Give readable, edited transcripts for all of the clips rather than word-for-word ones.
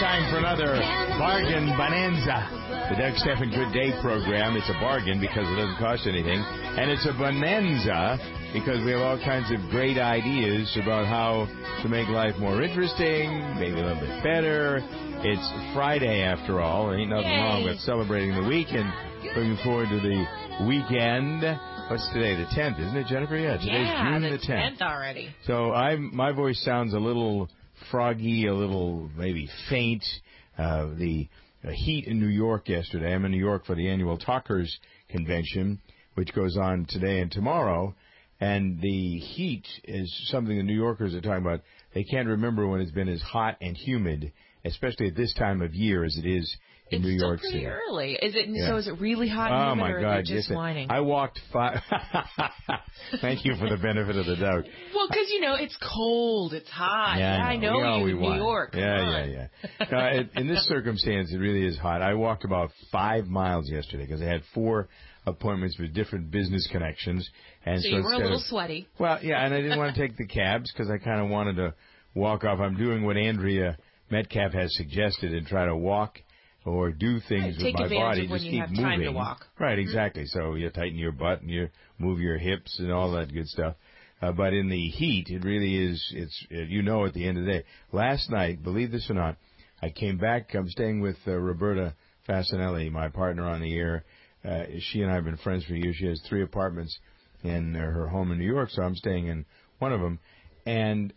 time for another Bargain Bonanza. The Doug Stephan Good Day program. It's a bargain because it doesn't cost anything. And it's a bonanza because we have all kinds of great ideas about how to make life more interesting, maybe a little bit better. It's Friday, after all. There ain't nothing wrong with celebrating the week and looking forward to the weekend. What's today? The 10th, isn't it, Jennifer? Yeah, today's June the 10th. Already. So my voice sounds a little froggy, a little maybe faint. The heat in New York yesterday. I'm in New York for the annual Talkers Convention, which goes on today and tomorrow. And the heat is something the New Yorkers are talking about. They can't remember when it's been as hot and humid, especially at this time of year as it is in New York City. It's still pretty early. Is it? Yeah. So is it really hot and humid, my or God, are you just whining? I walked 5... Thank you for the benefit of the doubt. Well, because, it's cold. It's hot. Yeah, I know you in New York. Yeah. In this circumstance, it really is hot. I walked about 5 miles yesterday because I had 4 appointments with different business connections. And so you were a little sweaty. Well, yeah, and I didn't want to take the cabs because I kind of wanted to walk off. I'm doing what Andrea Metcalf has suggested and try to walk or do things with my body, just keep moving. Time to walk. Right, exactly. So you tighten your butt and you move your hips and all that good stuff. But in the heat, it really is, at the end of the day. Last night, believe this or not, I came back. I'm staying with Roberta Fasanelli, my partner on the air. She and I have been friends for years. She has 3 apartments in her home in New York, so I'm staying in one of them. And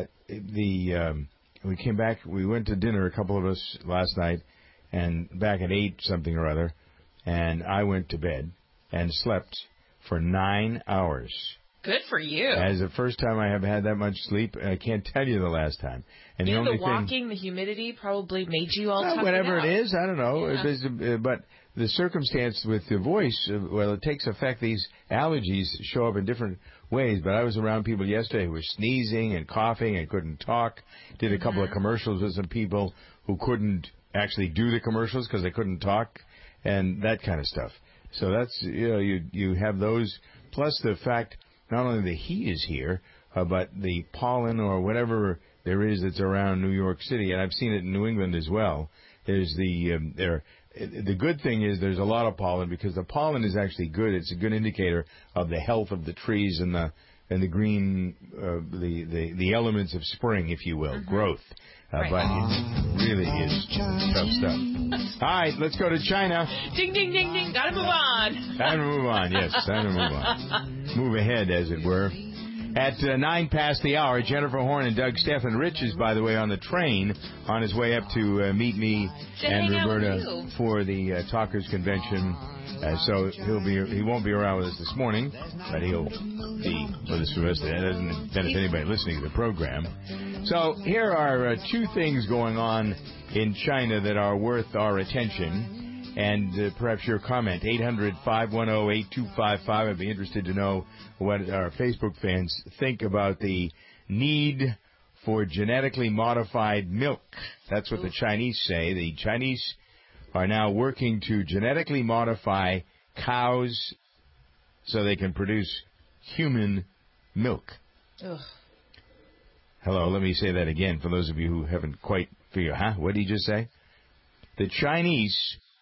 we came back. We went to dinner, a couple of us, last night. And back at 8 something or other, and I went to bed and slept for 9 hours. Good for you. As the first time I have had that much sleep, and I can't tell you the last time. And the walking, the humidity probably made you all tough. Whatever it is, I don't know. Yeah. But the circumstance with the voice, it takes effect. These allergies show up in different ways. But I was around people yesterday who were sneezing and coughing and couldn't talk. Did a couple of commercials with some people who couldn't actually do the commercials because they couldn't talk and that kind of stuff. So that's, you have those, plus the fact not only the heat is here, but the pollen or whatever there is that's around New York City, and I've seen it in New England as well. There's the good thing is there's a lot of pollen because the pollen is actually good. It's a good indicator of the health of the trees and the green, the elements of spring, if you will, growth. Right. But it really is tough stuff. All right, let's go to China. Ding, ding, ding, ding. Gotta move on. Time to move on, yes. Time to move on. Move ahead, as it were. At 9 past the hour, Jennifer Horn and Doug Stephan. Rich is, by the way, on the train on his way up to meet me and Roberta for the Talkers Convention. So he won't be around with us this morning, but he'll be with us for the rest of the day. That doesn't benefit anybody listening to the program. So here are 2 things going on in China that are worth our attention, and perhaps your comment. 800-510-8255. I'd be interested to know what our Facebook fans think about the need for genetically modified milk. That's what the Chinese say. The Chinese are now working to genetically modify cows so they can produce human milk. Ugh. Hello, let me say that again for those of you who haven't quite figured out. What did you just say? The Chinese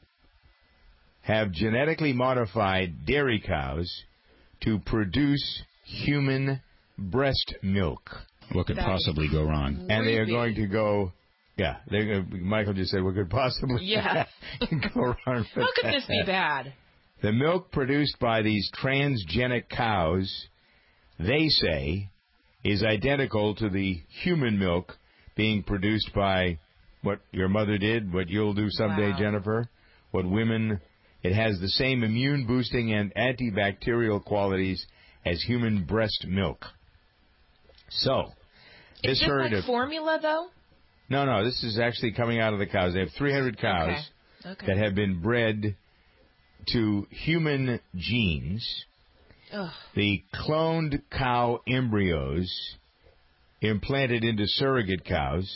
have genetically modified dairy cows to produce human breast milk. What could possibly go wrong? And they are going to go... Yeah, Michael just said what could possibly go wrong. How could this be bad? The milk produced by these transgenic cows, they say, is identical to the human milk being produced by what your mother did, what you'll do someday, Jennifer, what women... It has the same immune-boosting and antibacterial qualities as human breast milk. So, is this like formula, though? No, this is actually coming out of the cows. They have 300 cows that have been bred to human genes. Ugh. The cloned cow embryos implanted into surrogate cows,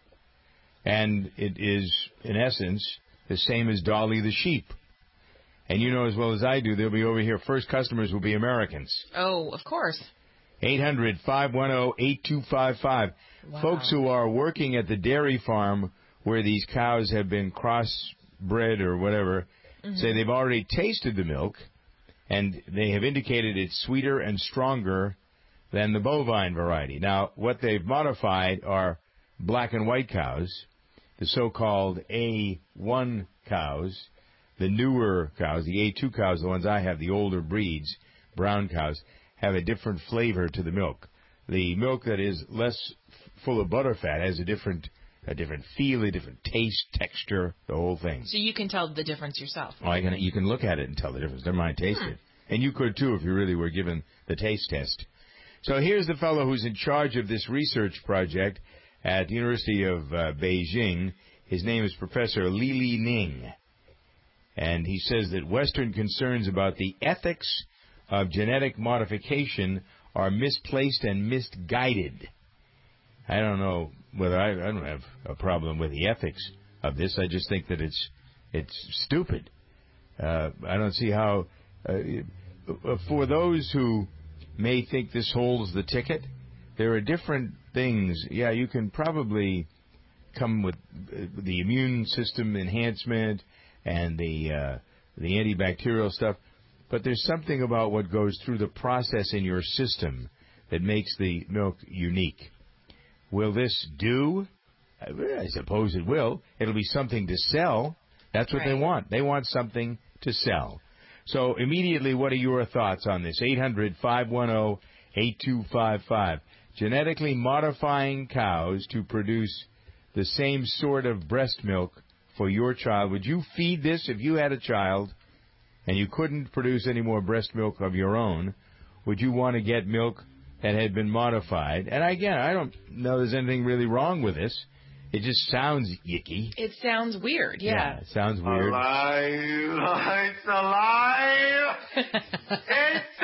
and it is, in essence, the same as Dolly the sheep. And you know as well as I do, they'll be over here. First customers will be Americans. Oh, of course. 800-510-8255. Wow. Folks who are working at the dairy farm where these cows have been crossbred or whatever, say they've already tasted the milk, and they have indicated it's sweeter and stronger than the bovine variety. Now, what they've modified are black and white cows, the so-called A1 cows, the newer cows, the A2 cows, the ones I have, the older breeds, brown cows, have a different flavor to the milk. The milk that is less full of butterfat has a different feel, a different taste, texture, the whole thing. So you can tell the difference yourself. Oh, you can look at it and tell the difference. Never mind taste it. And you could, too, if you really were given the taste test. So here's the fellow who's in charge of this research project at the University of Beijing. His name is Professor Li Ning. And he says that Western concerns about the ethics of genetic modification are misplaced and misguided. I don't know whether I don't have a problem with the ethics of this. I just think that it's stupid. I don't see how, for those who may think this holds the ticket, there are different things. Yeah, you can probably come with the immune system enhancement and the antibacterial stuff, but there's something about what goes through the process in your system that makes the milk unique. Will this do? I suppose it will. It'll be something to sell. That's what they want. They want something to sell. So immediately, what are your thoughts on this? 800-510-8255. Genetically modifying cows to produce the same sort of breast milk for your child. Would you feed this if you had a child and you couldn't produce any more breast milk of your own? Would you want to get milk that had been modified? And again, I don't know there's anything really wrong with this. It just sounds yicky. It sounds weird, yeah. It sounds weird. Alive! It's alive! It's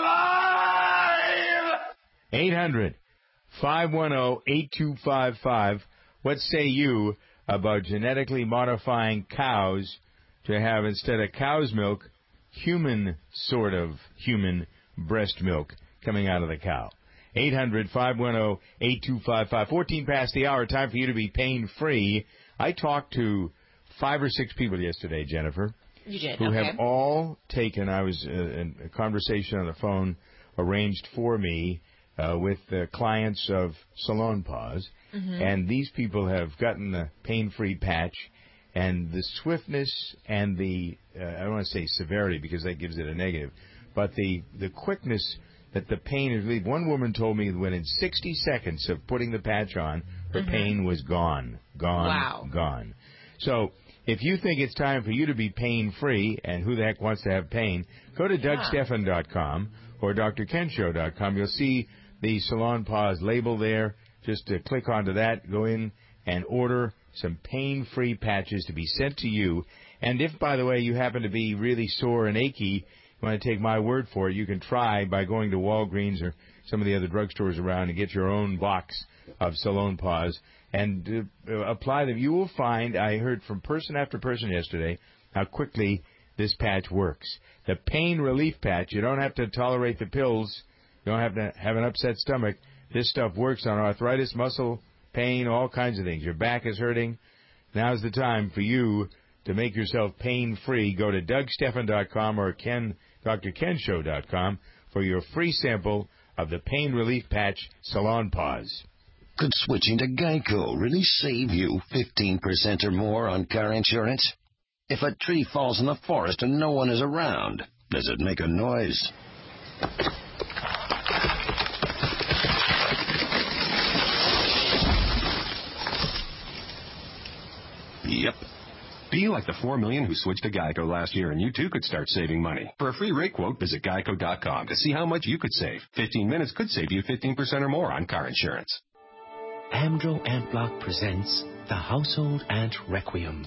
alive! 800-510-8255. What say you about genetically modifying cows to have, instead of cow's milk, human breast milk coming out of the cow? 800-510-8255. 14 past the hour. Time for you to be pain-free. I talked to 5 or 6 people yesterday, Jennifer. You did, who have all taken, I was in a conversation on the phone arranged for me with the clients of Salonpas, and these people have gotten the pain-free patch, and the swiftness and the, I don't want to say severity because that gives it a negative, but the quickness that the pain is relieved. One woman told me when in 60 seconds of putting the patch on, her pain was gone. Gone. So if you think it's time for you to be pain-free, and who the heck wants to have pain, go to DougStephan.com or DrKenShow.com. You'll see the Salonpas label there. Just click onto that, go in and order some pain-free patches to be sent to you. And if, by the way, you happen to be really sore and achy, you want to take my word for it, you can try by going to Walgreens or some of the other drugstores around and get your own box of Salonpas and apply them. You will find, I heard from person after person yesterday, how quickly this patch works. The pain relief patch, you don't have to tolerate the pills. You don't have to have an upset stomach. This stuff works on arthritis, muscle pain, all kinds of things. Your back is hurting. Now's the time for you to make yourself pain-free. Go to DougStephan.com or DrKenShow.com for your free sample of the pain relief patch Salonpas. Could switching to Geico really save you 15% or more on car insurance? If a tree falls in the forest and no one is around, does it make a noise? Yep. Be like the 4 million who switched to Geico last year, and you too could start saving money. For a free rate quote, visit Geico.com to see how much you could save. 15 minutes could save you 15% or more on car insurance. Amdro Ant Block presents The Household Ant Requiem.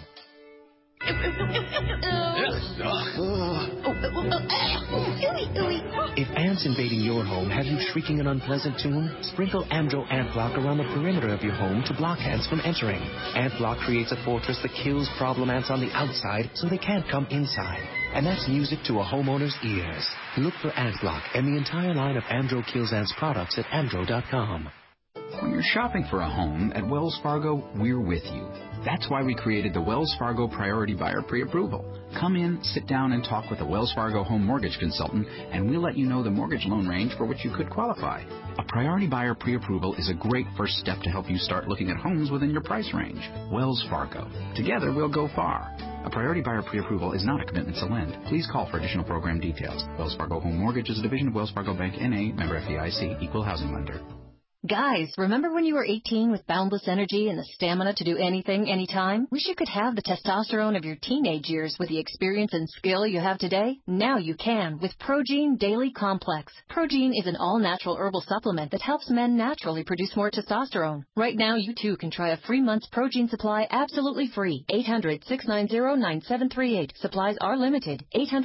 If ants invading your home have you shrieking an unpleasant tune, sprinkle Amdro Ant Block around the perimeter of your home to block ants from entering. Ant Block creates a fortress that kills problem ants on the outside so they can't come inside. And that's music to a homeowner's ears. Look for Ant Block and the entire line of Amdro Kills Ants products at Amdro.com. When you're shopping for a home, at Wells Fargo, we're with you. That's why we created the Wells Fargo Priority Buyer Pre-Approval. Come in, sit down, and talk with a Wells Fargo home mortgage consultant, and we'll let you know the mortgage loan range for which you could qualify. A Priority Buyer Pre-Approval is a great first step to help you start looking at homes within your price range. Wells Fargo. Together, we'll go far. A Priority Buyer Pre-Approval is not a commitment to lend. Please call for additional program details. Wells Fargo Home Mortgage is a division of Wells Fargo Bank, N.A., member FDIC, equal housing lender. Guys, remember when you were 18 with boundless energy and the stamina to do anything, anytime? Wish you could have the testosterone of your teenage years with the experience and skill you have today? Now you can with Progene Daily Complex. Progene is an all-natural herbal supplement that helps men naturally produce more testosterone. Right now, you too can try a free month's Progene supply absolutely free. 800-690-9738. Supplies are limited.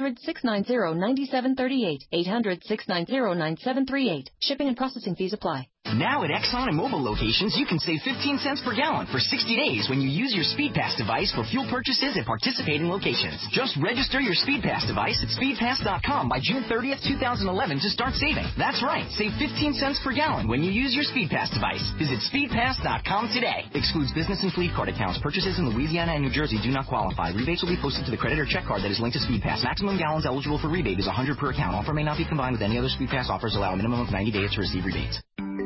800-690-9738. 800-690-9738. Shipping and processing fees apply. Now at Exxon and Mobil locations, you can save 15 cents per gallon for 60 days when you use your SpeedPass device for fuel purchases at participating locations. Just register your SpeedPass device at speedpass.com by June 30th, 2011 to start saving. That's right, save 15 cents per gallon when you use your SpeedPass device. Visit speedpass.com today. Excludes business and fleet card accounts. Purchases in Louisiana and New Jersey do not qualify. Rebates will be posted to the credit or check card that is linked to SpeedPass. Maximum gallons eligible for rebate is 100 per account. Offer may not be combined with any other SpeedPass offers. Allow a minimum of 90 days to receive rebates.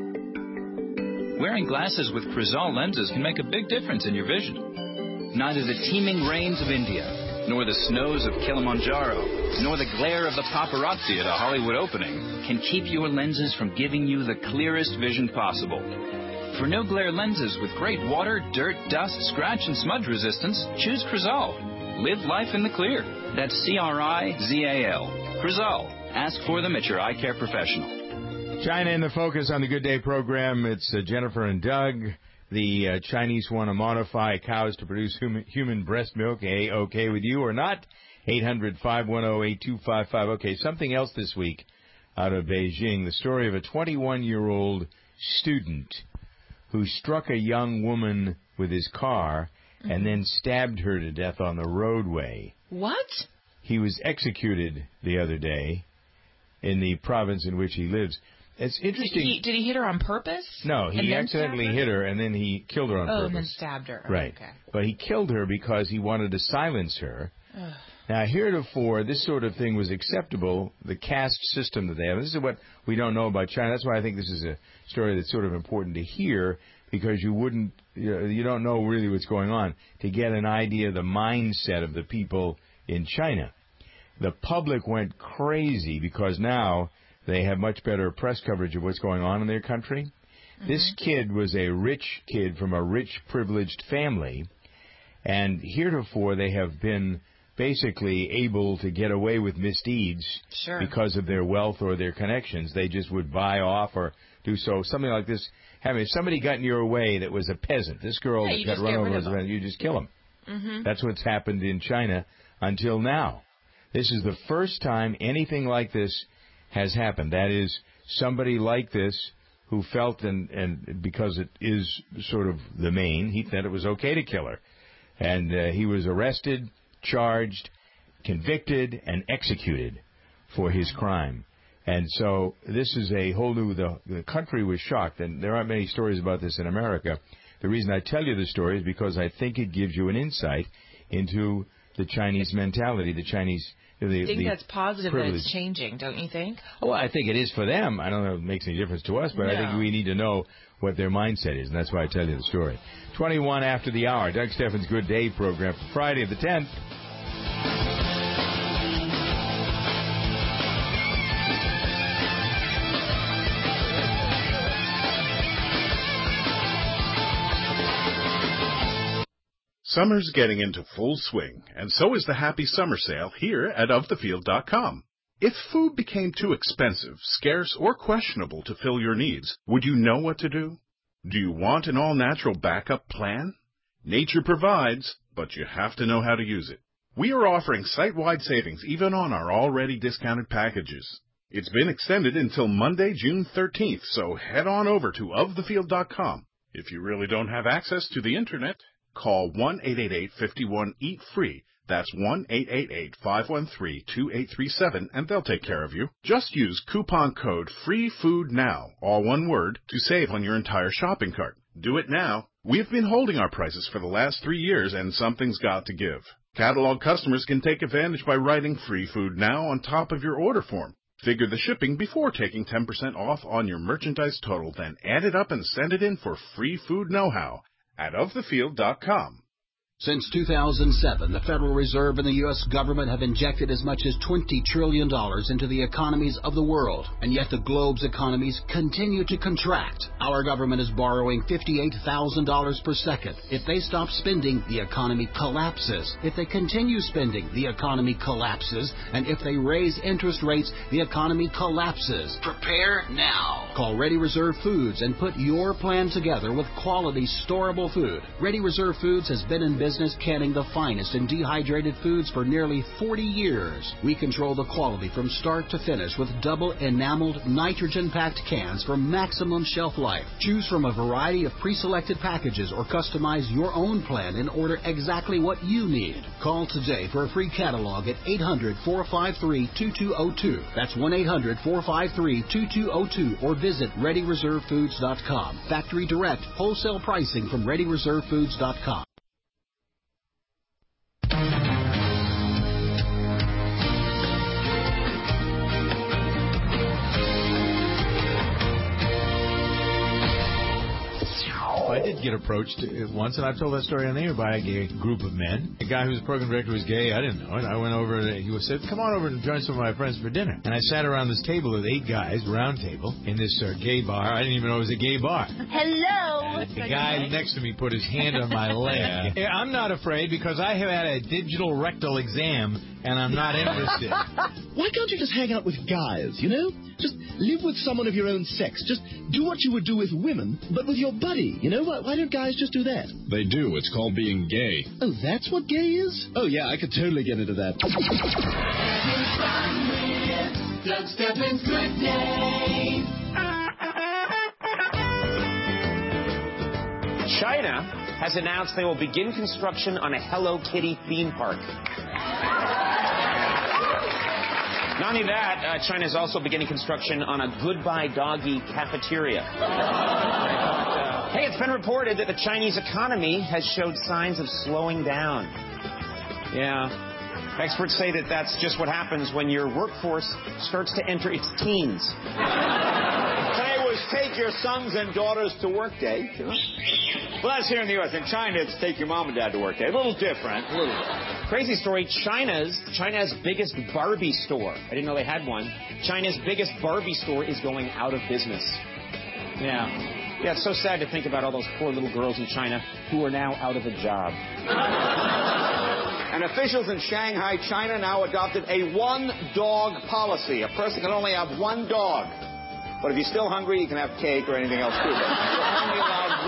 Wearing glasses with Crizal lenses can make a big difference in your vision. Neither the teeming rains of India, nor the snows of Kilimanjaro, nor the glare of the paparazzi at a Hollywood opening can keep your lenses from giving you the clearest vision possible. For no-glare lenses with great water, dirt, dust, scratch, and smudge resistance, choose Crizal. Live life in the clear. That's C-R-I-Z-A-L. Crizal. Ask for them at your eye care professional. China in the focus on the Good Day program. It's Jennifer and Doug. The Chinese want to modify cows to produce human breast milk. Okay with you or not? 800-510-8255. Okay, something else this week out of Beijing. The story of a 21-year-old student who struck a young woman with his car and then stabbed her to death on the roadway. What? He was executed the other day in the province in which he lives. It's interesting. Did he hit her on purpose? No, he accidentally hit her, and then he killed her on purpose. Oh, and then stabbed her. Right. Okay. But he killed her because he wanted to silence her. Now, heretofore, this sort of thing was acceptable, the caste system that they have. This is what we don't know about China. That's why I think this is a story that's sort of important to hear, because you don't know really what's going on, to get an idea of the mindset of the people in China. The public went crazy because now they have much better press coverage of what's going on in their country. Mm-hmm. This kid was a rich kid from a rich, privileged family, and heretofore they have been basically able to get away with misdeeds because of their wealth or their connections. They just would buy off or do so. Something like this. If somebody got in your way that was a peasant, this girl that got run over as a peasant, you just kill him. Mm-hmm. That's what's happened in China until now. This is the first time anything like this has happened. That is, somebody like this who felt, and because it is sort of the main, he thought it was okay to kill her. And he was arrested, charged, convicted, and executed for his crime. And so this is a whole new, the country was shocked, and there aren't many stories about this in America. The reason I tell you the story is because I think it gives you an insight into the Chinese mentality, the Chinese... I think that's positive that it's changing, don't you think? Well, I think it is for them. I don't know if it makes any difference to us, but I think we need to know what their mindset is, and that's why I tell you the story. 21 after the hour, Doug Steffens' Good Day program for Friday the 10th. Summer's getting into full swing, and so is the Happy Summer Sale here at ofthefield.com. If food became too expensive, scarce, or questionable to fill your needs, would you know what to do? Do you want an all-natural backup plan? Nature provides, but you have to know how to use it. We are offering site-wide savings even on our already discounted packages. It's been extended until Monday, June 13th, so head on over to ofthefield.com. If you really don't have access to the Internet, call 1-888-51-EAT-FREE That's 1-888-513-2837, and they'll take care of you. Just use coupon code FREEFOODNOW, all one word, to save on your entire shopping cart. Do it now. We've been holding our prices for the last 3 years, and something's got to give. Catalog customers can take advantage by writing Free Food Now on top of your order form. Figure the shipping before taking 10% off on your merchandise total, then add it up and send it in for Free Food Know-How at ofthefield.com. Since 2007, the Federal Reserve and the U.S. government have injected as much as $20 trillion into the economies of the world, and yet the globe's economies continue to contract. Our government is borrowing $58,000 per second. If they stop spending, the economy collapses. If they continue spending, the economy collapses. And if they raise interest rates, the economy collapses. Prepare now. Call Ready Reserve Foods and put your plan together with quality, storable food. Ready Reserve Foods has been in business canning the finest in dehydrated foods for nearly 40 years. We control the quality from start to finish with double enameled, nitrogen-packed cans for maximum shelf life. Choose from a variety of pre-selected packages or customize your own plan and order exactly what you need. Call today for a free catalog at 800-453-2202. That's 1-800-453-2202, or visit ReadyReserveFoods.com. Factory direct, wholesale pricing from ReadyReserveFoods.com. I did get approached once, and I've told that story on the air, by a gay group of men. A guy who was program director was gay. I didn't know it. I went over, and he said, come on over and join some of my friends for dinner. And I sat around this table with 8 guys, round table, in this gay bar. I didn't even know it was a gay bar. Hello. And the guy next to me put his hand on my leg. Yeah. I'm not afraid because I have had a digital rectal exam, and I'm not interested. Why can't you just hang out with guys, you know? Just live with someone of your own sex. Just do what you would do with women, but with your buddy, you know? Why don't guys just do that? They do. It's called being gay. Oh, that's what gay is? Oh, yeah, I could totally get into that. China has announced they will begin construction on a Hello Kitty theme park. Not only that, China is also beginning construction on a Goodbye Doggy cafeteria. Hey, it's been reported that the Chinese economy has showed signs of slowing down. Yeah. Experts say that that's just what happens when your workforce starts to enter its teens. Today was Take Your Sons and Daughters to Work Day. Well, that's here in the U.S. In China, it's Take Your Mom and Dad to Work Day. A little different. Crazy story, China's biggest Barbie store. I didn't know they had one. China's biggest Barbie store is going out of business. Yeah, it's so sad to think about all those poor little girls in China who are now out of a job. And officials in Shanghai, China, now adopted a one-dog policy. A person can only have one dog. But if you're still hungry, you can have cake or anything else too. But you're only allowed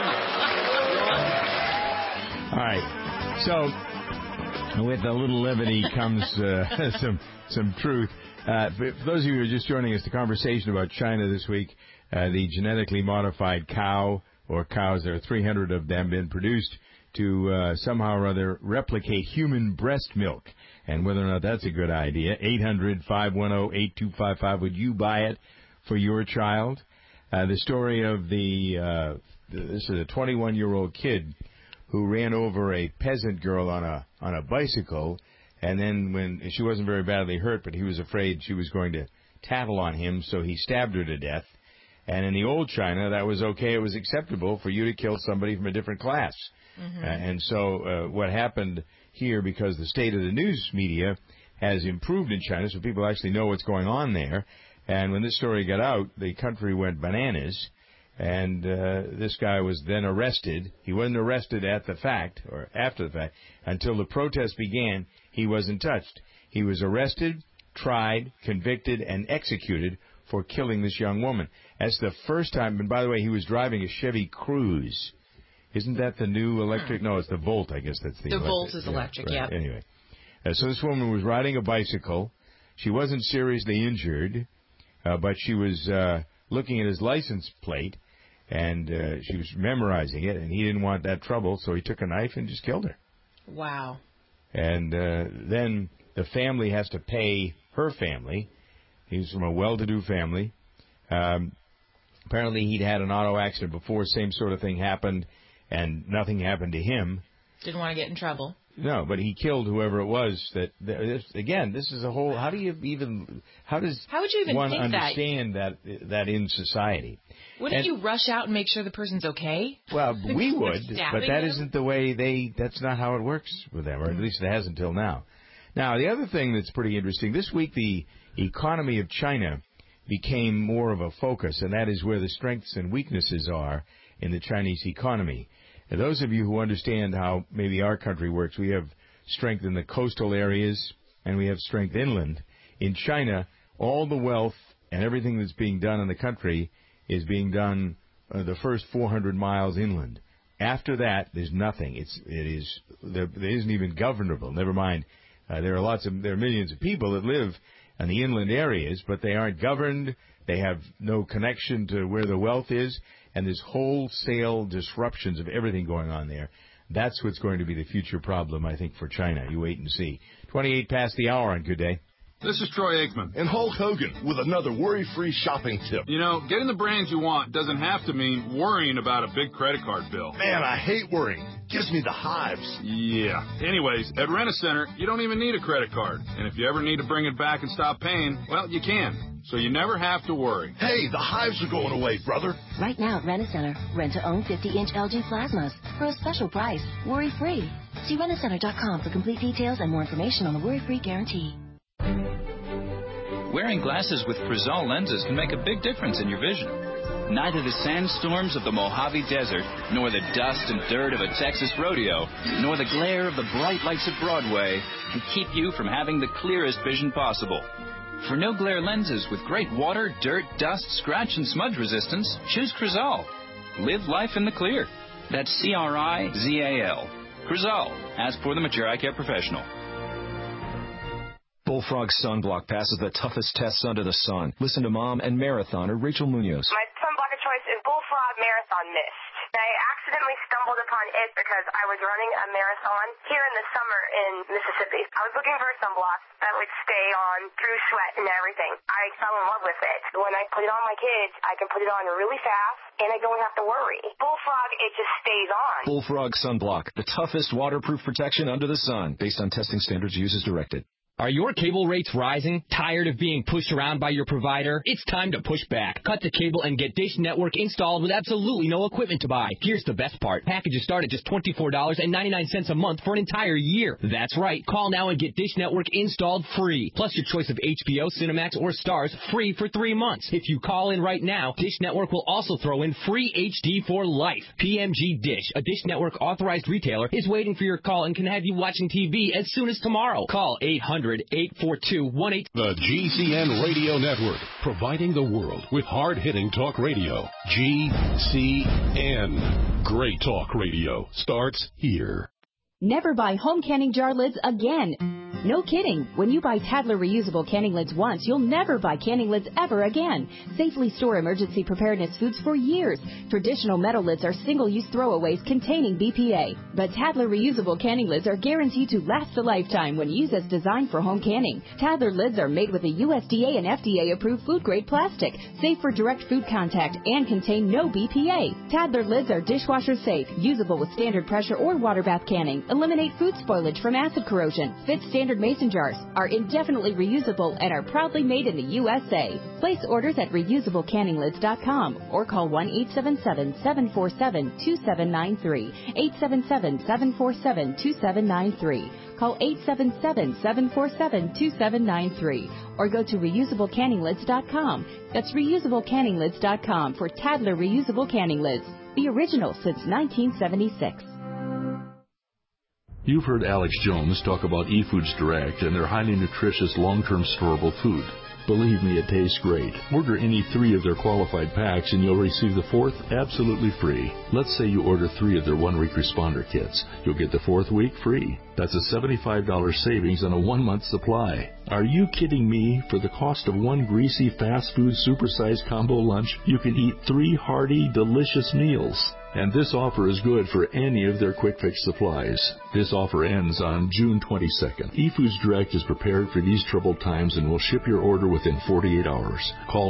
one. All right. So, with a little levity comes some truth. For those of you who are just joining us, the conversation about China this week, the genetically modified cow, or cows, there are 300 of them, been produced to somehow or other replicate human breast milk. And whether or not that's a good idea, 800-510-8255, would you buy it for your child? The story of this is a 21-year-old kid who ran over a peasant girl on a bicycle, and then when she wasn't very badly hurt, but he was afraid she was going to tattle on him, so he stabbed her to death. And in the old China, that was okay. It was acceptable for you to kill somebody from a different class. Mm-hmm. And so what happened here, because the state of the news media has improved in China, so people actually know what's going on there. And when this story got out, the country went bananas. And this guy was then arrested. He wasn't arrested at the fact, or after the fact, until the protest began. He wasn't touched. He was arrested, tried, convicted, and executed for killing this young woman. That's the first time. And by the way, he was driving a Chevy Cruze. Isn't that the new electric? No, it's the Volt. I guess that's the electric. Volt is electric, right. yeah. Anyway, so this woman was riding a bicycle. She wasn't seriously injured, but she was looking at his license plate. And she was memorizing it, and he didn't want that trouble, so he took a knife and just killed her. Wow. And then the family has to pay her family. He's from a well-to-do family. Apparently he'd had an auto accident before, same sort of thing happened, and nothing happened to him. Didn't want to get in trouble. No, but he killed whoever it was. Again, this is a whole. How would you even one think understand that in society? Wouldn't you rush out and make sure the person's okay? Well, we would, but that him? Isn't the way that's not how it works with them, or at least it hasn't until now. Now, the other thing that's pretty interesting, this week the economy of China became more of a focus, and that is where the strengths and weaknesses are in the Chinese economy. And those of you who understand how maybe our country works, we have strength in the coastal areas and we have strength inland. In China, all the wealth and everything that's being done in the country is being done the first 400 miles inland. After that, there's nothing. There isn't even governable. Never mind, there are millions of people that live in the inland areas, but they aren't governed. They have no connection to where the wealth is. And there's wholesale disruptions of everything going on there. That's what's going to be the future problem, I think, for China. You wait and see. 28 past the hour on Good Day. This is Troy Aikman. And Hulk Hogan with another worry-free shopping tip. You know, getting the brands you want doesn't have to mean worrying about a big credit card bill. Man, I hate worrying. Gives me the hives. Yeah. Anyways, at Rent-A-Center, you don't even need a credit card. And if you ever need to bring it back and stop paying, well, you can. So you never have to worry. Hey, the hives are going away, brother. Right now at Rent-A-Center, rent-to-own 50-inch LG plasmas for a special price, worry-free. See rentacenter.com for complete details and more information on the worry-free guarantee. Wearing glasses with Crizal lenses can make a big difference in your vision. Neither the sandstorms of the Mojave Desert, nor the dust and dirt of a Texas rodeo, nor the glare of the bright lights of Broadway can keep you from having the clearest vision possible. For no-glare lenses with great water, dirt, dust, scratch, and smudge resistance, choose Crizal. Live life in the clear. That's C-R-I-Z-A-L. Crizal. Ask for them at your eye care professional. Bullfrog Sunblock passes the toughest tests under the sun. Listen to Mom and marathoner Rachel Munoz. My sunblock of choice is Bullfrog Marathon Mist. I accidentally stumbled upon it because I was running a marathon here in the summer in Mississippi. I was looking for a sunblock that would stay on through sweat and everything. I fell in love with it. When I put it on my kids, I can put it on really fast, and I don't have to worry. Bullfrog, it just stays on. Bullfrog Sunblock, the toughest waterproof protection under the sun, based on testing standards used as directed. Are your cable rates rising? Tired of being pushed around by your provider? It's time to push back. Cut the cable and get Dish Network installed with absolutely no equipment to buy. Here's the best part. Packages start at just $24.99 a month for an entire year. That's right. Call now and get Dish Network installed free. Plus your choice of HBO, Cinemax, or Stars free for 3 months. If you call in right now, Dish Network will also throw in free HD for life. PMG Dish, a Dish Network authorized retailer, is waiting for your call and can have you watching TV as soon as tomorrow. Call 800-842-18... The GCN Radio Network, providing the world with hard-hitting talk radio. GCN. Great talk radio starts here. Never buy home canning jar lids again. No kidding. When you buy Tadler reusable canning lids once, you'll never buy canning lids ever again. Safely store emergency preparedness foods for years. Traditional metal lids are single-use throwaways containing BPA. But Tadler reusable canning lids are guaranteed to last a lifetime when used as designed for home canning. Tadler lids are made with a USDA and FDA-approved food-grade plastic, safe for direct food contact, and contain no BPA. Tadler lids are dishwasher safe, usable with standard pressure or water bath canning, eliminate food spoilage from acid corrosion, fit standard mason jars, are indefinitely reusable, and are proudly made in the USA. Place orders at reusablecanninglids.com or call 1-877-747-2793, 877-747-2793. Call 877-747-2793 or go to reusablecanninglids.com. That's reusablecanninglids.com for Tadler reusable canning lids, the original since 1976. You've heard Alex Jones talk about eFoods Direct and their highly nutritious long-term storable food. Believe me, it tastes great. Order any 3 of their qualified packs and you'll receive the 4th absolutely free. Let's say you order 3 of their 1-week responder kits. You'll get the 4th week free. That's a $75 savings on a 1-month supply. Are you kidding me? For the cost of one greasy fast food supersized combo lunch, you can eat 3 hearty, delicious meals. And this offer is good for any of their quick fix supplies. This offer ends on June 22nd. eFoods Direct is prepared for these troubled times and will ship your order within 48 hours. Call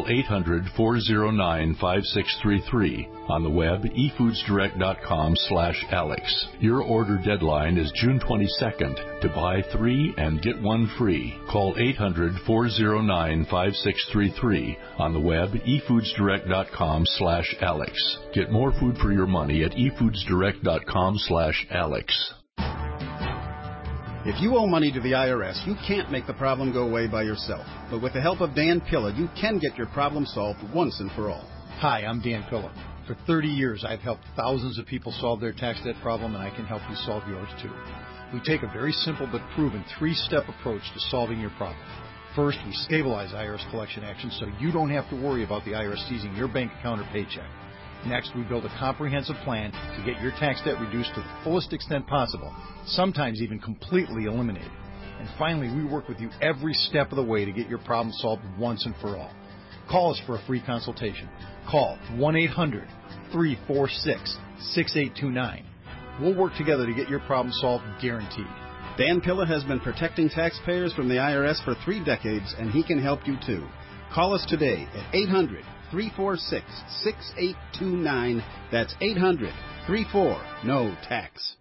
800-409-5633. On the web, efoodsdirect.com/Alex. Your order deadline is June 22nd. To buy 3 and get 1 free. Call 800-409-5633. On the web, efoodsdirect.com/Alex. Get more food for your money at efoodsdirect.com/Alex. If you owe money to the IRS, you can't make the problem go away by yourself. But with the help of Dan Pilla, you can get your problem solved once and for all. Hi, I'm Dan Pilla. For 30 years, I've helped thousands of people solve their tax debt problem, and I can help you solve yours too. We take a very simple but proven 3-step approach to solving your problem. First, we stabilize IRS collection actions so you don't have to worry about the IRS seizing your bank account or paycheck. Next, we build a comprehensive plan to get your tax debt reduced to the fullest extent possible, sometimes even completely eliminated. And finally, we work with you every step of the way to get your problem solved once and for all. Call us for a free consultation. Call 1-800-346-6829. We'll work together to get your problem solved, guaranteed. Dan Pilla has been protecting taxpayers from the IRS for 3 decades, and he can help you too. Call us today at 800-346-6829. That's 800-34-NO-TAX.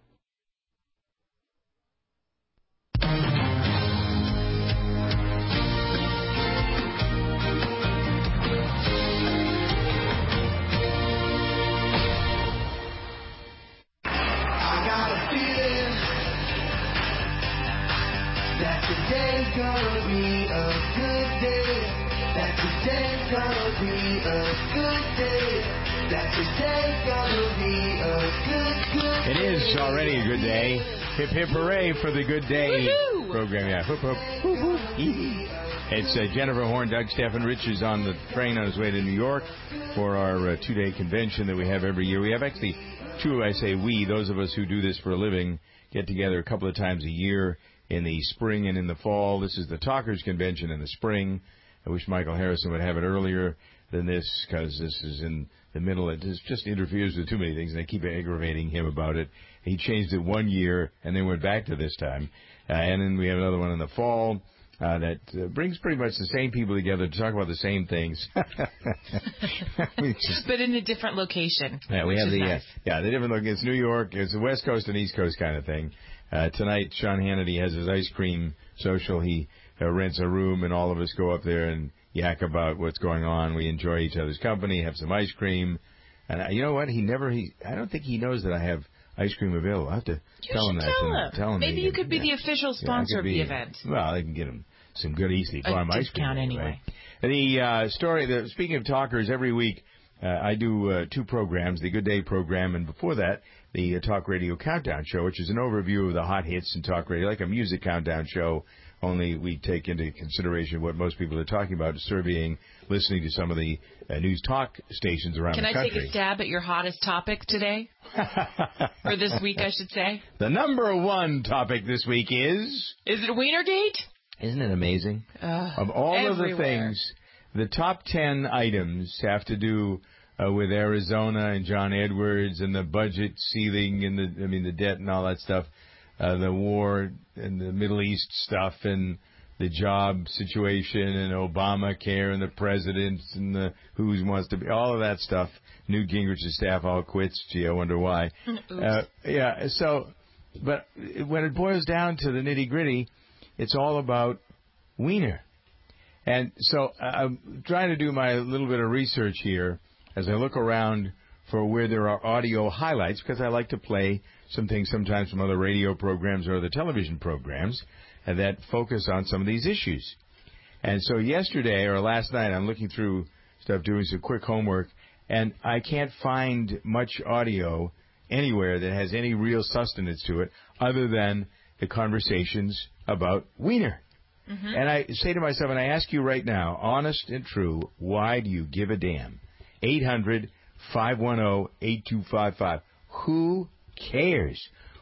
Today's gonna be a good day. That today's gonna be a good day. That today's gonna be a good It is already a good day. Hip, hip, hooray for the Good Day program. Yeah, hoop, hoop. It's Jennifer Horn, Doug Stephan. Rich is on the train on his way to New York for our 2-day convention that we have every year. We have actually two, I say we, those of us who do this for a living, get together a couple of times a year in the spring and in the fall. This is the Talkers Convention in the spring. I wish Michael Harrison would have it earlier than this, because this is in the middle. It just interferes with too many things, and I keep aggravating him about it. He changed it one year and then went back to this time. And then we have another one in the fall that brings pretty much the same people together to talk about the same things. But in a different location. Yeah, we have the nice. the different location. It's New York. It's a West Coast and East Coast kind of thing. Tonight, Sean Hannity has his ice cream social. He rents a room, and all of us go up there and yak about what's going on. We enjoy each other's company, have some ice cream. And you know what? I don't think he knows that I have ice cream available. I have to tell him that. Tell him maybe you could be the official sponsor of the event. Well, they can get him some good Eastleigh Farm ice cream. Anyway. The story, speaking of talkers, every week I do 2 programs, the Good Day program, and before that, the Talk Radio Countdown Show, which is an overview of the hot hits in talk radio, like a music countdown show, only we take into consideration what most people are talking about, surveying, listening to some of the news talk stations around the country. Can I take a stab at your hottest topic today? Or this week, I should say? The number 1 topic this week is... Is it Wienergate? Isn't it amazing? Of all everywhere. of the things, the top 10 items have to do with Arizona and John Edwards and the budget ceiling and the debt and all that stuff, the war and the Middle East stuff and the job situation and Obamacare and the president and the who wants to be, all of that stuff. Newt Gingrich's staff all quits. Gee, I wonder why. But when it boils down to the nitty-gritty, it's all about Wiener. And so I'm trying to do my little bit of research here as I look around for where there are audio highlights, because I like to play some things sometimes from other radio programs or other television programs that focus on some of these issues. And so yesterday or last night, I'm looking through stuff, doing some quick homework, and I can't find much audio anywhere that has any real sustenance to it other than the conversations about Wiener. Mm-hmm. And I say to myself, and I ask you right now, honest and true, why do you give a damn? 800-510-8255. Who cares?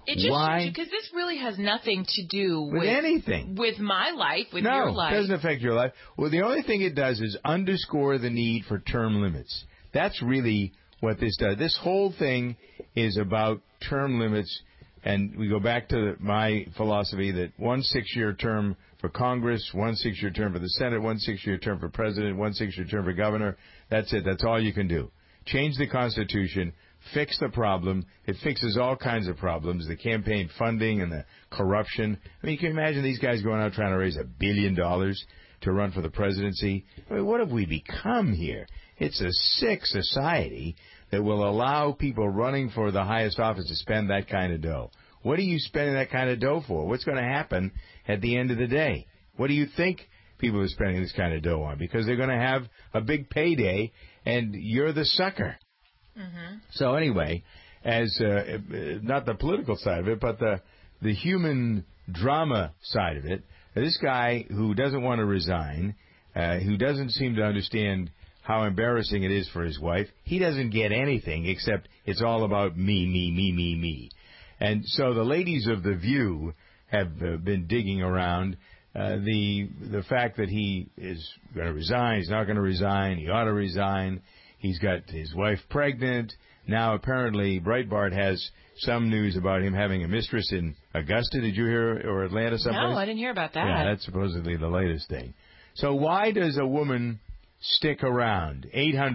It just Why? Because this really has nothing to do with anything. With my life, with your life. No, it doesn't affect your life. Well, the only thing it does is underscore the need for term limits. That's really what this does. This whole thing is about term limits, and we go back to my philosophy that 1 6-year term for Congress, 1 6-year term for the Senate, 1 6-year term for president, 1 6-year term for governor. That's it. That's all you can do. Change the Constitution, fix the problem. It fixes all kinds of problems, the campaign funding and the corruption. I mean, you can imagine these guys going out trying to raise $1 billion to run for the presidency. I mean, what have we become here? It's a sick society that will allow people running for the highest office to spend that kind of dough. What are you spending that kind of dough for? What's going to happen at the end of the day? What do you think people are spending this kind of dough on? Because they're going to have a big payday, and you're the sucker. Mm-hmm. So anyway, as not the political side of it, but the human drama side of it, this guy who doesn't want to resign, who doesn't seem to understand how embarrassing it is for his wife, he doesn't get anything except it's all about me, me, me, me, me. And so the ladies of The View have been digging around the fact that he is going to resign, he's not going to resign, he ought to resign. He's got his wife pregnant. Now, apparently, Breitbart has some news about him having a mistress in Augusta. Did you hear? Or Atlanta someplace? No, I didn't hear about that. Yeah, that's supposedly the latest thing. So why does a woman stick around?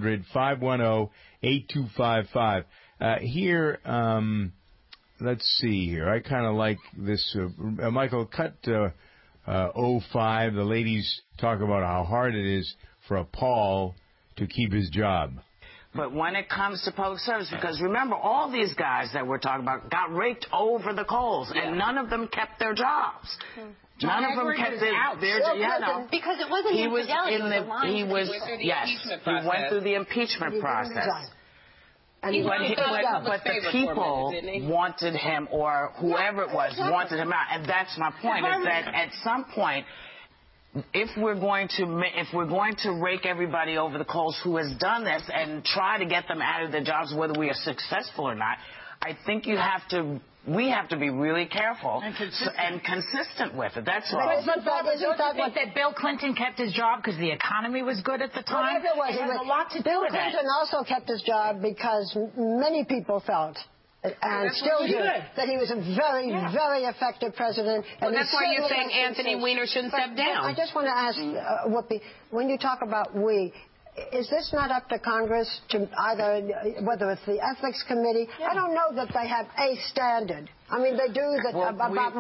800-510-8255. Here, let's see here. I kind of like this. Michael, cut 05. The ladies talk about how hard it is for a Paul to keep his job. But when it comes to public service, because remember, all these guys that we're talking about got raked over the coals, and none of them kept their jobs. None of them kept their jobs. Because it wasn't infidelity. He went through the impeachment process. And but the people wanted him, or whoever it was, wanted him out. And that's my point, is that at some point, if we're going to rake everybody over the coals who has done this and try to get them out of their jobs, whether we are successful or not, I think we have to be really careful and consistent with it. That's all. But don't you think that Bill Clinton kept his job because the economy was good at the time? Whatever it has a lot to do with it. Bill Clinton also kept his job because many people felt, and still do, that he was a very, very effective president. And that's why you're saying Anthony Weiner shouldn't step down. I just want to ask, Whoopi, when you talk about we, is this not up to Congress to either, whether it's the Ethics Committee? I don't know that they have a standard. I mean, they do about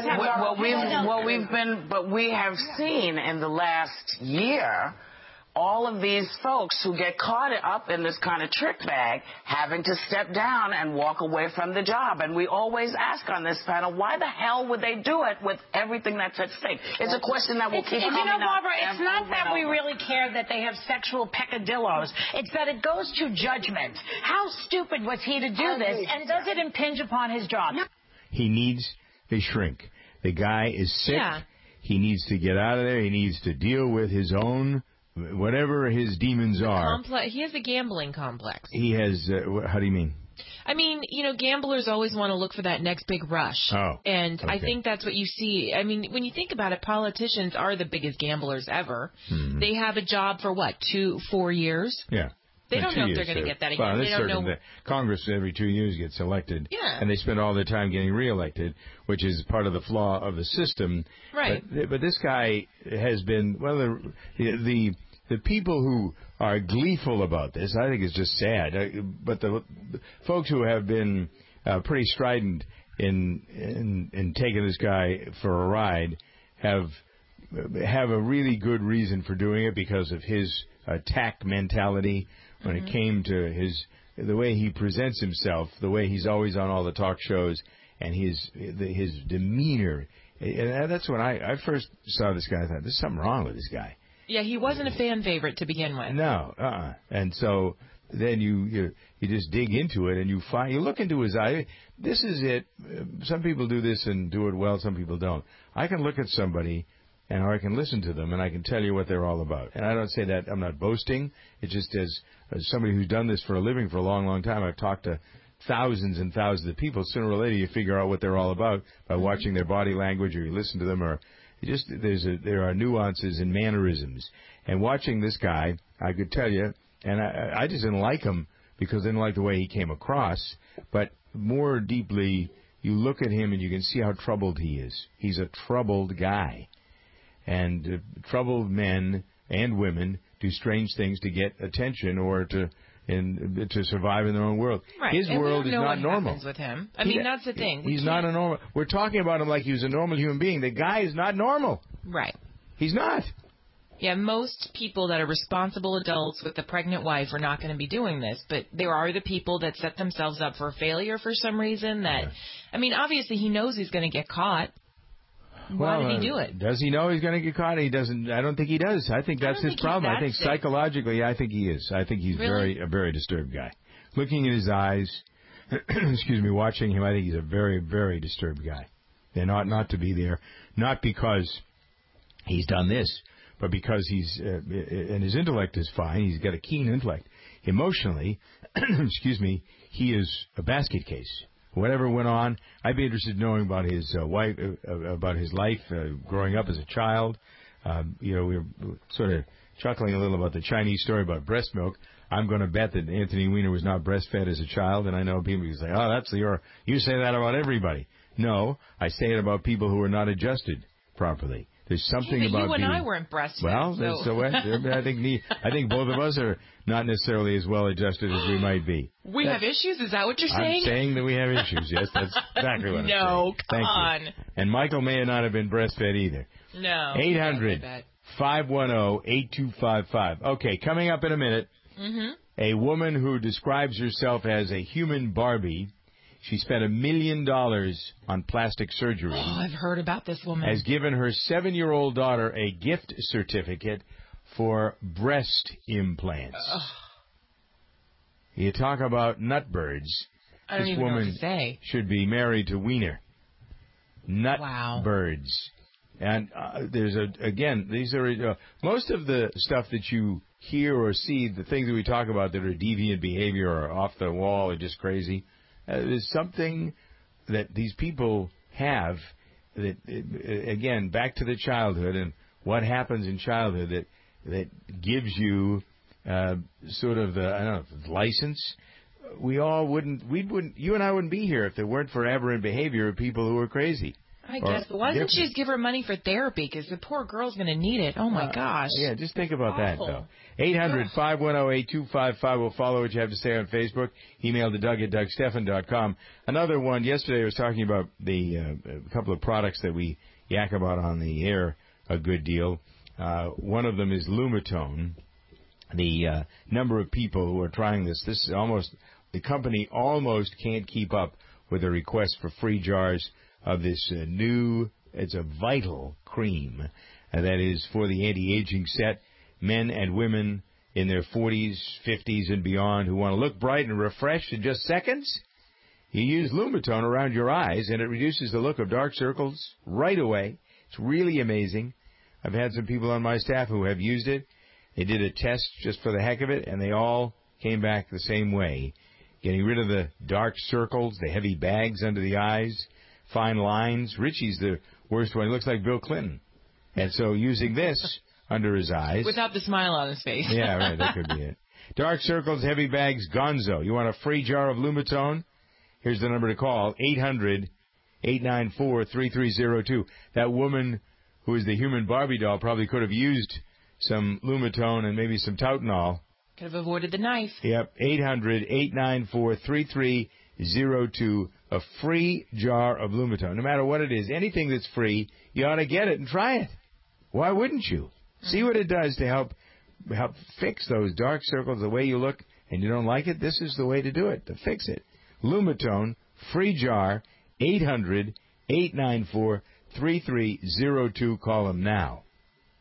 more. We have seen in the last year all of these folks who get caught up in this kind of trick bag having to step down and walk away from the job. And we always ask on this panel, why the hell would they do it with everything that's at stake? It's a question that will keep coming up. You know, Barbara, it's not that we really care that they have sexual peccadillos. It's that it goes to judgment. How stupid was he to do this, and does it impinge upon his job? He needs a shrink. The guy is sick. Yeah. He needs to get out of there. He needs to deal with his own, whatever his demons are. He has a gambling complex. He has, how do you mean? I mean, you know, gamblers always want to look for that next big rush. Oh, and okay. I think that's what you see. I mean, when you think about it, politicians are the biggest gamblers ever. Mm-hmm. They have a job for, 4 years? Yeah. They don't know if they're going to get that again. Well, they don't know. Congress every 2 years gets elected, yeah. And they spend all their time getting reelected, which is part of the flaw of the system. Right. But this guy has been, well, the people who are gleeful about this, I think it's just sad. But the folks who have been pretty strident in taking this guy for a ride have a really good reason for doing it because of his attack mentality. When it came to the way he presents himself, the way he's always on all the talk shows, and his demeanor, and that's when I first saw this guy. I thought, there's something wrong with this guy. Yeah, he wasn't a fan favorite to begin with. No, and so then you just dig into it and you look into his eye. This is it. Some people do this and do it well. Some people don't. I can look at somebody, or I can listen to them, and I can tell you what they're all about. And I don't say that, I'm not boasting. It's just as somebody who's done this for a living for a long, long time, I've talked to thousands and thousands of people. Sooner or later, you figure out what they're all about by watching their body language, or you listen to them, or just there are nuances and mannerisms. And watching this guy, I could tell you, and I just didn't like him because I didn't like the way he came across. But more deeply, you look at him and you can see how troubled he is. He's a troubled guy. And troubled men and women do strange things to get attention or to survive in their own world. Right. His and world we is don't know not what normal. happens with him. I mean, that's the thing. He's not a normal. We're talking about him like he was a normal human being. The guy is not normal. Right. He's not. Yeah, most people that are responsible adults with a pregnant wife are not going to be doing this, but there are the people that set themselves up for failure for some reason that, I mean, obviously he knows he's going to get caught. Why did he do it? Does he know he's going to get caught? He doesn't. I don't think he does. I think that's his problem. I think psychologically, I think he is. I think he's a very disturbed guy. Looking in his eyes, excuse me, watching him, I think he's a very, very disturbed guy. And ought not to be there, not because he's done this, but because he's, and his intellect is fine. He's got a keen intellect. Emotionally, excuse me, he is a basket case. Whatever went on, I'd be interested in knowing about his wife, about his life growing up as a child. We were sort of chuckling a little about the Chinese story about breast milk. I'm going to bet that Anthony Weiner was not breastfed as a child, and I know people who say, "Oh, you say that about everybody." No, I say it about people who are not adjusted properly. There's something about you and I weren't breastfed. Well, so I think both of us are not necessarily as well adjusted as we might be. We have issues? Is that what you're saying? I'm saying that we have issues. Yes, that's exactly what I'm saying. No, come on. And Michael may not have been breastfed either. No. 800-510-8255. Okay, coming up in a minute, a woman who describes herself as a human Barbie. She spent $1 million on plastic surgery. Oh, I've heard about this woman. Has given her 7-year-old daughter a gift certificate for breast implants. Ugh. You talk about nutbirds. I don't even know what to say. This woman should be married to Wiener. Nutbirds. And these are most of the stuff that you hear or see, the things that we talk about that are deviant behavior or off the wall or just crazy. There's something that these people have that, again, back to the childhood and what happens in childhood that gives you sort of the license. You and I wouldn't be here if it weren't for aberrant behavior of people who are crazy. I guess. But why doesn't she just give her money for therapy? Because the poor girl's going to need it. Oh, my gosh. Yeah, just think about that, though. 800-510-8255. We'll follow what you have to say on Facebook. Email to Doug at DougStephan.com. Another one, yesterday I was talking about a couple of products that we yak about on the air a good deal. One of them is Lumitone. The number of people who are trying this is the company almost can't keep up with the request for free jars of this it's a Vital cream that is for the anti-aging set, men and women in their 40s, 50s, and beyond who want to look bright and refreshed in just seconds. You use Lumitone around your eyes, and it reduces the look of dark circles right away. It's really amazing. I've had some people on my staff who have used it. They did a test just for the heck of it, and they all came back the same way. Getting rid of the dark circles, the heavy bags under the eyes, fine lines. Richie's the worst one. He looks like Bill Clinton. And so using this under his eyes. Without the smile on his face. Yeah, right. That could be it. Dark circles, heavy bags, Gonzo. You want a free jar of Lumitone? Here's the number to call, 800-894-3302. That woman who is the human Barbie doll probably could have used some Lumitone and maybe some Tautenol. Could have avoided the knife. Yep, 800-894-3302. A free jar of Lumitone. No matter what it is, anything that's free, you ought to get it and try it. Why wouldn't you? See what it does to help fix those dark circles, the way you look, and you don't like it. This is the way to do it, to fix it. Lumitone, free jar, 800-894-3302. Call them now.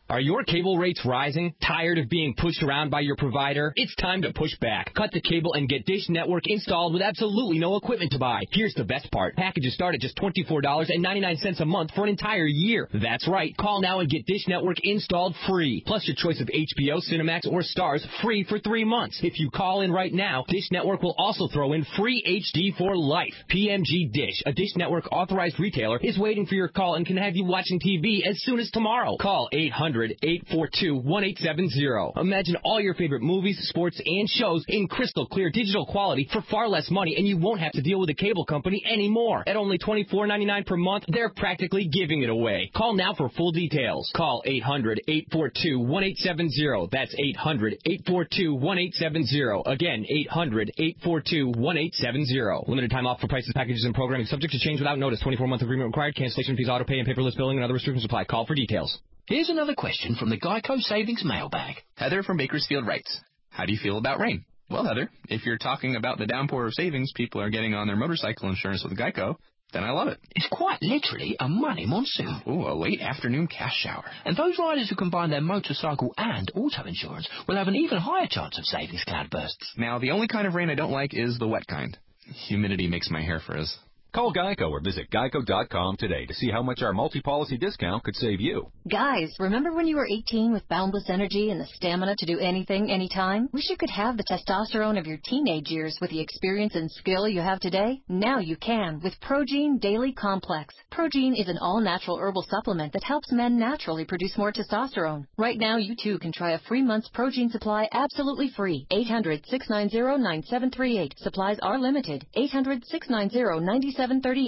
Are your cable rates rising? Tired of being pushed around by your provider? It's time to push back. Cut the cable and get Dish Network installed with absolutely no equipment to buy. Here's the best part. Packages start at just $24.99 a month for an entire year. That's right. Call now and get Dish Network installed free. Plus your choice of HBO, Cinemax, or Stars free for 3 months. If you call in right now, Dish Network will also throw in free HD for life. PMG Dish, a Dish Network authorized retailer, is waiting for your call and can have you watching TV as soon as tomorrow. Call 800-842-1870. Imagine all your favorite movies, sports, and shows in crystal clear digital quality for far less money, and you won't have to deal with a cable company anymore. At only $24.99 per month, they're practically giving it away. Call now for full details. Call 800-842-1870. That's 800-842-1870. Again, 800-842-1870. Limited time offer for prices, packages, and programming subject to change without notice. 24-month agreement required. Cancellation fees, auto pay, and paperless billing and other restrictions apply. Call for details. Here's another question from the Geico Savings Mailbag. Heather from Bakersfield writes, how do you feel about rain? Well, Heather, if you're talking about the downpour of savings people are getting on their motorcycle insurance with Geico, then I love it. It's quite literally a money monsoon. Ooh, a late afternoon cash shower. And those riders who combine their motorcycle and auto insurance will have an even higher chance of savings cloudbursts. Now, the only kind of rain I don't like is the wet kind. Humidity makes my hair frizz. Call Geico or visit geico.com today to see how much our multi-policy discount could save you. Guys, remember when you were 18 with boundless energy and the stamina to do anything, anytime? Wish you could have the testosterone of your teenage years with the experience and skill you have today? Now you can with Progene Daily Complex. Progene is an all-natural herbal supplement that helps men naturally produce more testosterone. Right now, you too can try a free month's Progene supply absolutely free. 800-690-9738. Supplies are limited. 800-690-9738.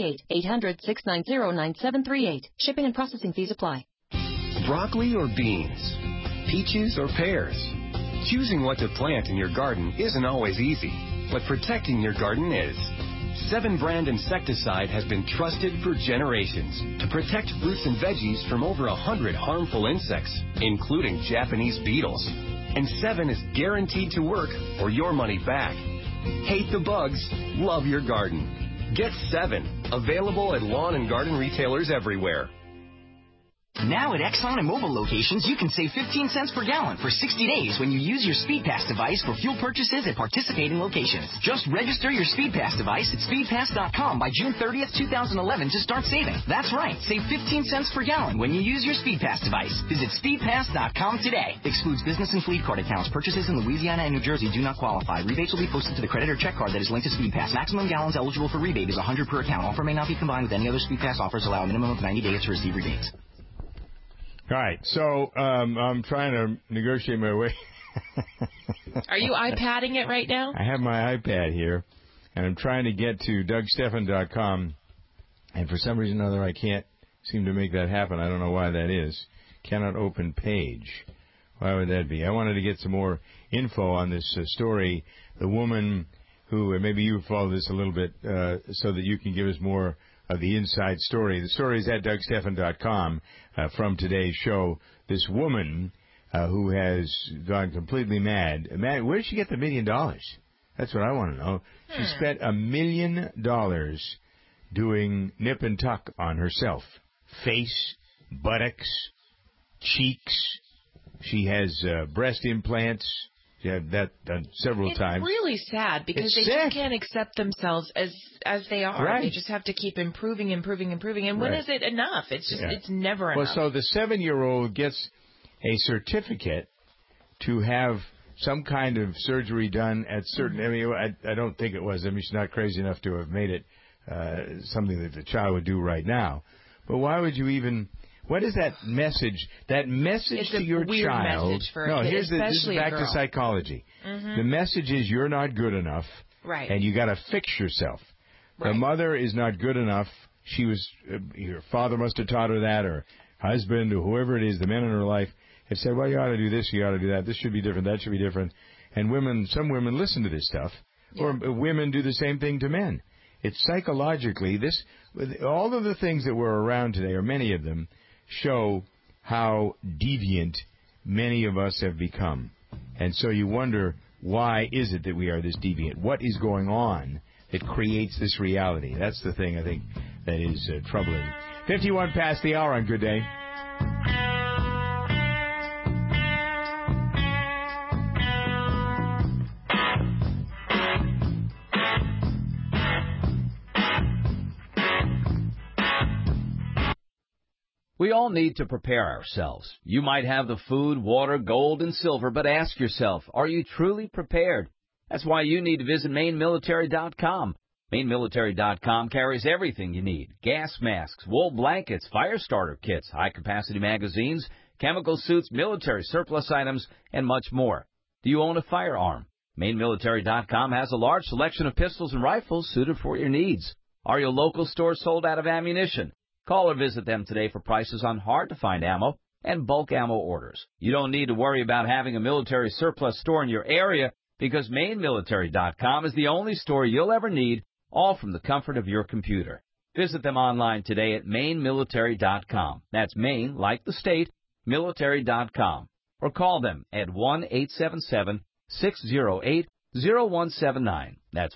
800-690-9738. Shipping and processing fees apply. Broccoli or beans? Peaches or pears? Choosing what to plant in your garden isn't always easy, but protecting your garden is. 7 brand insecticide has been trusted for generations to protect fruits and veggies from over 100 harmful insects, including Japanese beetles. And 7 is guaranteed to work or your money back. Hate the bugs, love your garden. Get 7. Available at lawn and garden retailers everywhere. Now at Exxon and Mobil locations, you can save 15 cents per gallon for 60 days when you use your SpeedPass device for fuel purchases at participating locations. Just register your SpeedPass device at speedpass.com by June 30th, 2011 to start saving. That's right, save 15 cents per gallon when you use your SpeedPass device. Visit speedpass.com today. Excludes business and fleet card accounts. Purchases in Louisiana and New Jersey do not qualify. Rebates will be posted to the credit or check card that is linked to SpeedPass. Maximum gallons eligible for rebate is 100 per account. Offer may not be combined with any other SpeedPass offers. Allow a minimum of 90 days to receive rebates. All right, so I'm trying to negotiate my way. Are you iPadding it right now? I have my iPad here, and I'm trying to get to DougStephan.com, and for some reason or other I can't seem to make that happen. I don't know why that is. Cannot open page. Why would that be? I wanted to get some more info on this story. The woman who, maybe you follow this a little bit so that you can give us more of the inside story. The story is at DougStephan.com from today's show. This woman who has gone completely mad. Where did she get the $1 million? That's what I want to know. She spent $1 million doing nip and tuck on herself. Face, buttocks, cheeks. She has breast implants. She had that done several times. It's really sad because they just can't accept themselves as they are. Right. They just have to keep improving. And when is it enough? It's just it's never enough. Well, so the 7-year-old gets a certificate to have some kind of surgery done at certain. I mean, I don't think it was. I mean, she's not crazy enough to have made it something that the child would do right now. But why would you even? What is that message? That message to your child. Message for a kid, this is back to psychology. Mm-hmm. The message is you're not good enough, right? And you got to fix yourself. Right. The mother is not good enough. She was. Her father must have taught her that, or husband, or whoever it is. The men in her life have said, "Well, you ought to do this. You ought to do that. This should be different. That should be different." And some women listen to this stuff, or women do the same thing to men. It's psychologically all of the things that were around today, or many of them, show how deviant many of us have become. And so you wonder, why is it that we are this deviant? What is going on that creates this reality? That's the thing, I think, that is troubling. 51 past the hour on Good Day. We all need to prepare ourselves. You might have the food, water, gold, and silver, but ask yourself, are you truly prepared? That's why you need to visit MaineMilitary.com. MaineMilitary.com carries everything you need. Gas masks, wool blankets, fire starter kits, high-capacity magazines, chemical suits, military surplus items, and much more. Do you own a firearm? MaineMilitary.com has a large selection of pistols and rifles suited for your needs. Are your local stores sold out of ammunition? Call or visit them today for prices on hard-to-find ammo and bulk ammo orders. You don't need to worry about having a military surplus store in your area because MaineMilitary.com is the only store you'll ever need, all from the comfort of your computer. Visit them online today at MaineMilitary.com. That's Maine, like the state, military.com. Or call them at 1-877-608-0179. That's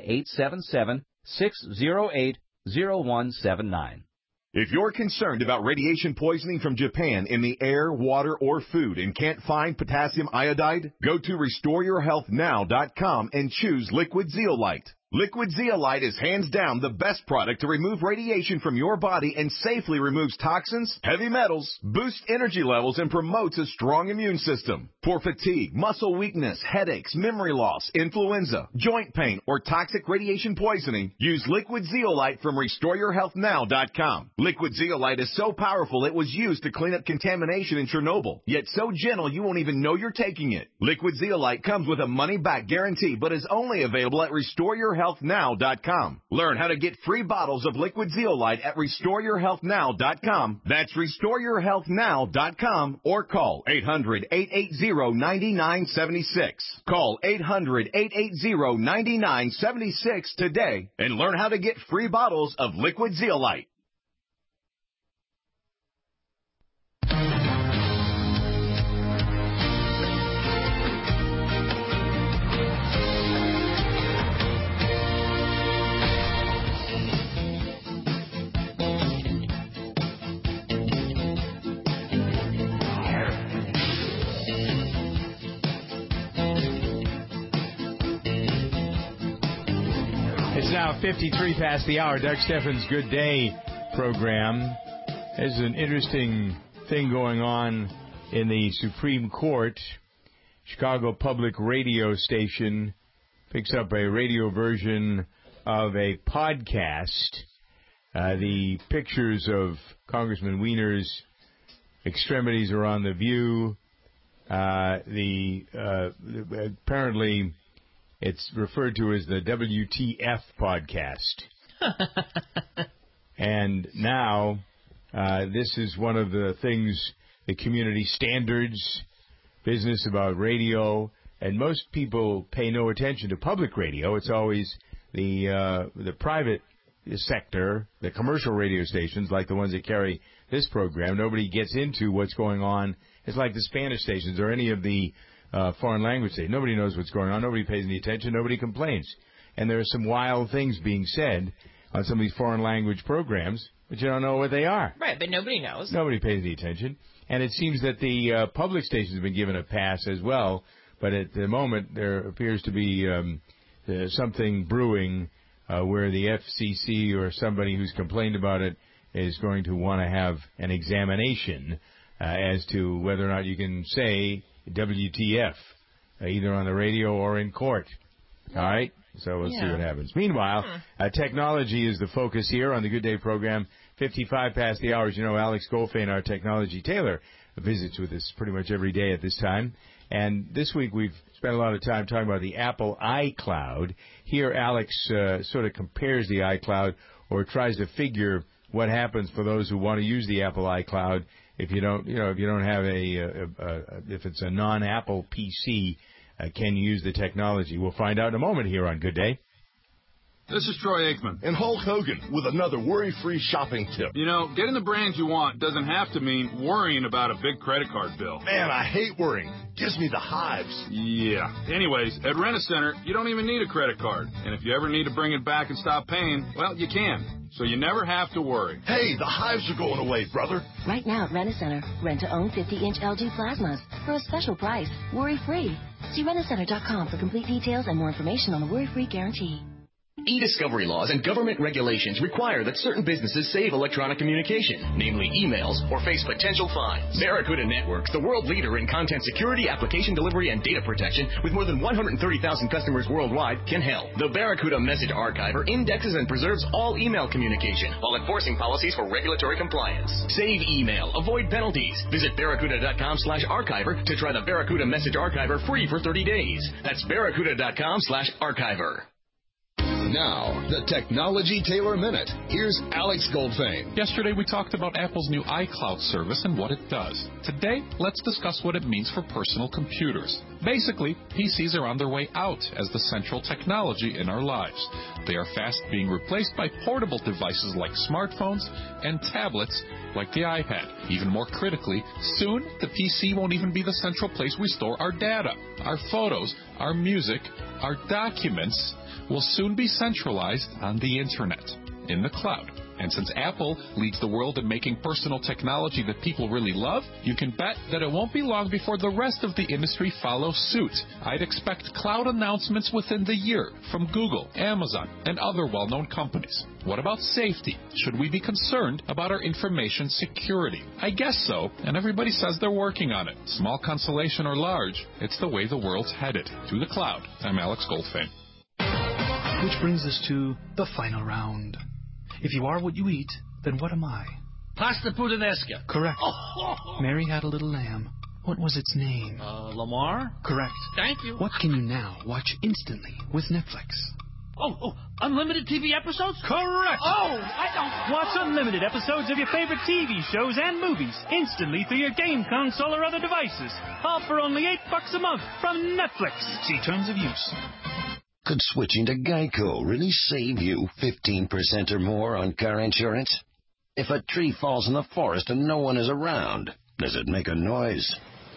1-877-608-0179. If you're concerned about radiation poisoning from Japan in the air, water, or food and can't find potassium iodide, go to RestoreYourHealthNow.com and choose Liquid Zeolite. Liquid Zeolite is hands down the best product to remove radiation from your body and safely removes toxins, heavy metals, boosts energy levels, and promotes a strong immune system. For fatigue, muscle weakness, headaches, memory loss, influenza, joint pain, or toxic radiation poisoning, use Liquid Zeolite from RestoreYourHealthNow.com. Liquid Zeolite is so powerful it was used to clean up contamination in Chernobyl, yet so gentle you won't even know you're taking it. Liquid Zeolite comes with a money-back guarantee, but is only available at RestoreYourHealthNow.com. Learn how to get free bottles of Liquid Zeolite at RestoreYourHealthNow.com. That's RestoreYourHealthNow.com or call 800-880-9976. Call 800-880-9976 today and learn how to get free bottles of Liquid Zeolite. It's now 53 past the hour. Doug Steffens' Good Day program. There's an interesting thing going on in the Supreme Court. Chicago Public Radio Station picks up a radio version of a podcast. The pictures of Congressman Wiener's extremities are on The View. Apparently, it's referred to as the WTF podcast. And now, this is one of the things, the community standards, business about radio, and most people pay no attention to public radio. It's always the private sector, the commercial radio stations, like the ones that carry this program. Nobody gets into what's going on. It's like the Spanish stations or any of the foreign language stations. Nobody knows what's going on. Nobody pays any attention. Nobody complains. And there are some wild things being said on some of these foreign language programs, but you don't know what they are. Right, but nobody knows. Nobody pays any attention. And it seems that the public stations have been given a pass as well, but at the moment there appears to be something brewing where the FCC or somebody who's complained about it is going to want to have an examination as to whether or not you can say WTF, either on the radio or in court. All right? So we'll see what happens. Meanwhile, technology is the focus here on the Good Day program. 55 past the hours. You know, Alex Golfein, our technology tailor, visits with us pretty much every day at this time. And this week we've spent a lot of time talking about the Apple iCloud. Here Alex sort of compares the iCloud or tries to figure what happens for those who want to use the Apple iCloud if you don't have if it's a non-Apple PC, can you use the technology? We'll find out in a moment here on Good Day. This is Troy Aikman. And Hulk Hogan with another worry-free shopping tip. You know, getting the brands you want doesn't have to mean worrying about a big credit card bill. Man, I hate worrying. Gives me the hives. Yeah. Anyways, at Rent-A-Center, you don't even need a credit card. And if you ever need to bring it back and stop paying, well, you can. So you never have to worry. Hey, the hives are going away, brother. Right now at Rent-A-Center, rent to own 50-inch LG plasmas for a special price, worry-free. See rentacenter.com for complete details and more information on the worry-free guarantee. E-discovery laws and government regulations require that certain businesses save electronic communication, namely emails, or face potential fines. Barracuda Networks, the world leader in content security, application delivery, and data protection, with more than 130,000 customers worldwide, can help. The Barracuda Message Archiver indexes and preserves all email communication while enforcing policies for regulatory compliance. Save email. Avoid penalties. Visit Barracuda.com/archiver to try the Barracuda Message Archiver free for 30 days. That's Barracuda.com/archiver. Now, the Technology Taylor Minute. Here's Alex Goldfein. Yesterday, we talked about Apple's new iCloud service and what it does. Today, let's discuss what it means for personal computers. Basically, PCs are on their way out as the central technology in our lives. They are fast being replaced by portable devices like smartphones and tablets like the iPad. Even more critically, soon the PC won't even be the central place we store our data. Our photos, our music, our documents will soon be centralized on the internet, in the cloud. And since Apple leads the world in making personal technology that people really love, you can bet that it won't be long before the rest of the industry follows suit. I'd expect cloud announcements within the year from Google, Amazon, and other well-known companies. What about safety? Should we be concerned about our information security? I guess so, and everybody says they're working on it. Small consolation or large, it's the way the world's headed, to the cloud. I'm Alex Goldfein. Which brings us to the final round. If you are what you eat, then what am I? Pasta puttanesca. Correct. Mary had a little lamb. What was its name? Lamar? Correct. Thank you. What can you now watch instantly with Netflix? Unlimited TV episodes? Correct. I don't... Watch unlimited episodes of your favorite TV shows and movies instantly through your game console or other devices. All for only $8 a month from Netflix. See terms of use. Could switching to Geico really save you 15% or more on car insurance? If a tree falls in the forest and no one is around, does it make a noise?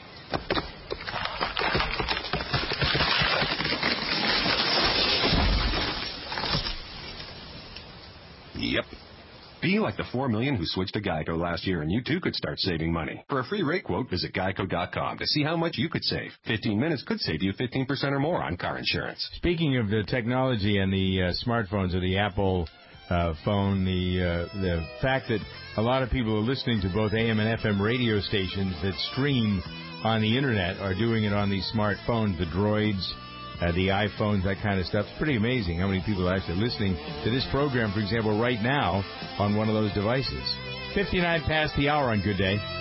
Yep. Be like the 4 million who switched to Geico last year, and you too could start saving money. For a free rate quote, visit Geico.com to see how much you could save. 15 minutes could save you 15% or more on car insurance. Speaking of the technology and the smartphones or the Apple phone, the fact that a lot of people are listening to both AM and FM radio stations that stream on the Internet are doing it on these smartphones, the Droids, the iPhones, that kind of stuff. It's pretty amazing how many people are actually listening to this program, for example, right now on one of those devices. 59 past the hour on Good Day.